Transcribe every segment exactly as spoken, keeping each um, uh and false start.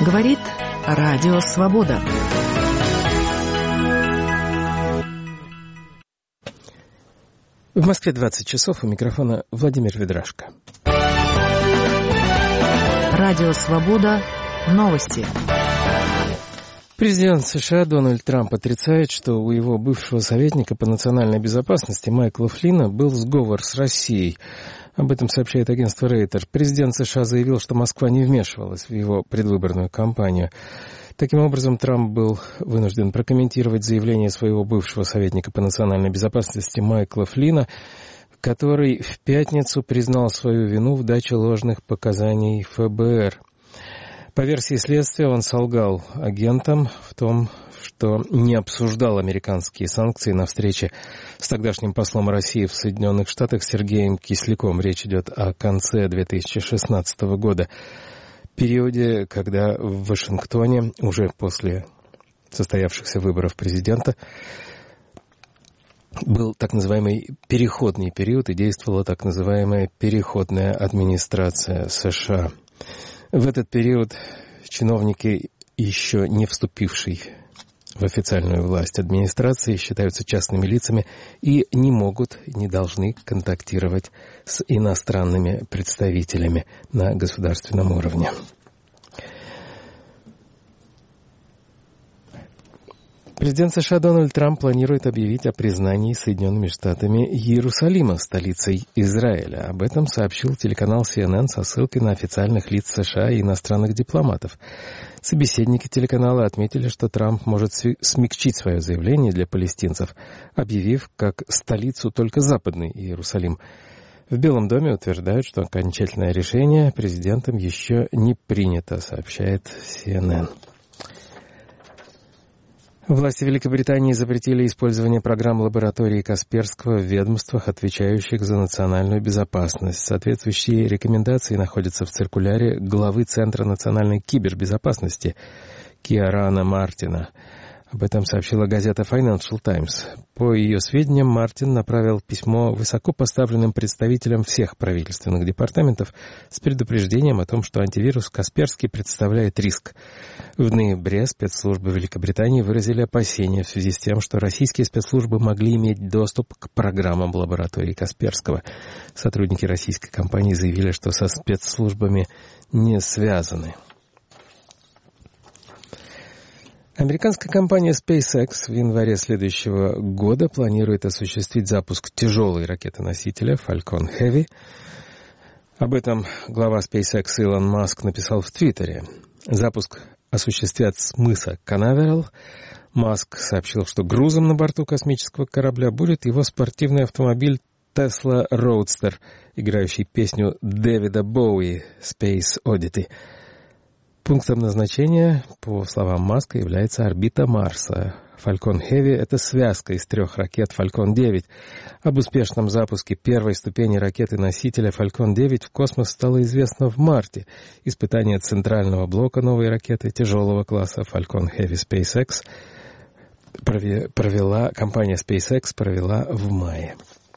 Говорит Радио Свобода. В Москве двадцать часов, у микрофона Владимир Ведрашко. Радио Свобода. Новости. Президент США Дональд Трамп отрицает, что у его бывшего советника по национальной безопасности Майкла Флинна был сговор с Россией. Об этом сообщает агентство Рейтер. Президент США заявил, что Москва не вмешивалась в его предвыборную кампанию. Таким образом, Трамп был вынужден прокомментировать заявление своего бывшего советника по национальной безопасности Майкла Флинна, который в пятницу признал свою вину в даче ложных показаний эф бэ эр. По версии следствия, он солгал агентам в том, что не обсуждал американские санкции на встрече с тогдашним послом России в Соединенных Штатах Сергеем Кисляком. Речь идет о конце две тысячи шестнадцатого года, периоде, когда в Вашингтоне, уже после состоявшихся выборов президента, был так называемый переходный период и действовала так называемая переходная администрация США. В этот период чиновники, еще не вступившие в официальную власть администрации, считаются частными лицами и не могут, не должны контактировать с иностранными представителями на государственном уровне. Президент США Дональд Трамп планирует объявить о признании Соединенными Штатами Иерусалима столицей Израиля. Об этом сообщил телеканал си эн эн со ссылкой на официальных лиц США и иностранных дипломатов. Собеседники телеканала отметили, что Трамп может смягчить свое заявление для палестинцев, объявив как столицу только Западный Иерусалим. В Белом доме утверждают, что окончательное решение президентом еще не принято, сообщает си эн эн. Власти Великобритании запретили использование программ лаборатории Касперского в ведомствах, отвечающих за национальную безопасность. Соответствующие рекомендации находятся в циркуляре главы Центра национальной кибербезопасности Киарана Мартина. Об этом сообщила газета Financial Times. По ее сведениям, Мартин направил письмо высокопоставленным представителям всех правительственных департаментов с предупреждением о том, что антивирус Касперский представляет риск. В ноябре спецслужбы Великобритании выразили опасения в связи с тем, что российские спецслужбы могли иметь доступ к программам лаборатории Касперского. Сотрудники российской компании заявили, что со спецслужбами не связаны. Американская компания SpaceX в январе следующего года планирует осуществить запуск тяжелой ракеты-носителя Falcon Heavy. Об этом глава SpaceX Илон Маск написал в Твиттере. Запуск осуществят с мыса Канаверал. Маск сообщил, что грузом на борту космического корабля будет его спортивный автомобиль Tesla Roadster, играющий песню Дэвида Боуи «Space Oddity». Пунктом назначения, по словам Маска, является орбита Марса. Falcon Heavy — это связка из трех ракет Falcon девять. Об успешном запуске первой ступени ракеты-носителя Falcon девять в космос стало известно в марте. Испытание центрального блока новой ракеты тяжелого класса Falcon Heavy SpaceX провела, компания SpaceX провела в мае.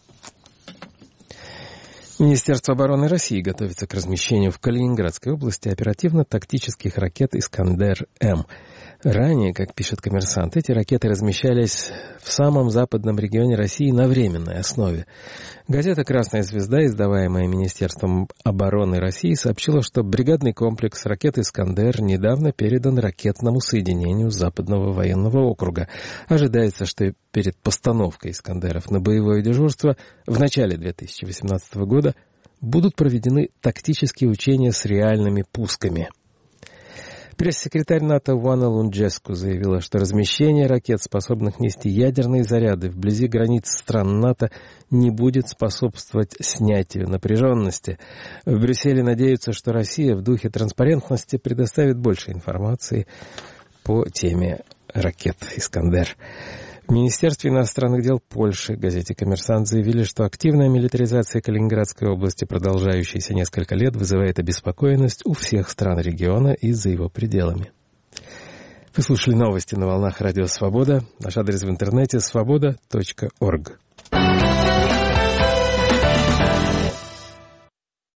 Министерство обороны России готовится к размещению в Калининградской области оперативно-тактических ракет «Искандер-М». Ранее, как пишет «Коммерсант», эти ракеты размещались в самом западном регионе России на временной основе. Газета «Красная звезда», издаваемая Министерством обороны России, сообщила, что бригадный комплекс ракет «Искандер» недавно передан ракетному соединению Западного военного округа. Ожидается, что перед постановкой «Искандеров» на боевое дежурство в начале две тысячи восемнадцатого года будут проведены тактические учения с реальными пусками. Пресс-секретарь НАТО Уана Лунджеску заявила, что размещение ракет, способных нести ядерные заряды вблизи границ стран НАТО, не будет способствовать снятию напряженности. В Брюсселе надеются, что Россия в духе транспарентности предоставит больше информации по теме ракет «Искандер». В Министерстве иностранных дел Польши газете «Коммерсант» заявили, что активная милитаризация Калининградской области, продолжающаяся несколько лет, вызывает обеспокоенность у всех стран региона и за его пределами. Вы слушали новости на волнах Радио Свобода. Наш адрес в интернете свобода точка орг.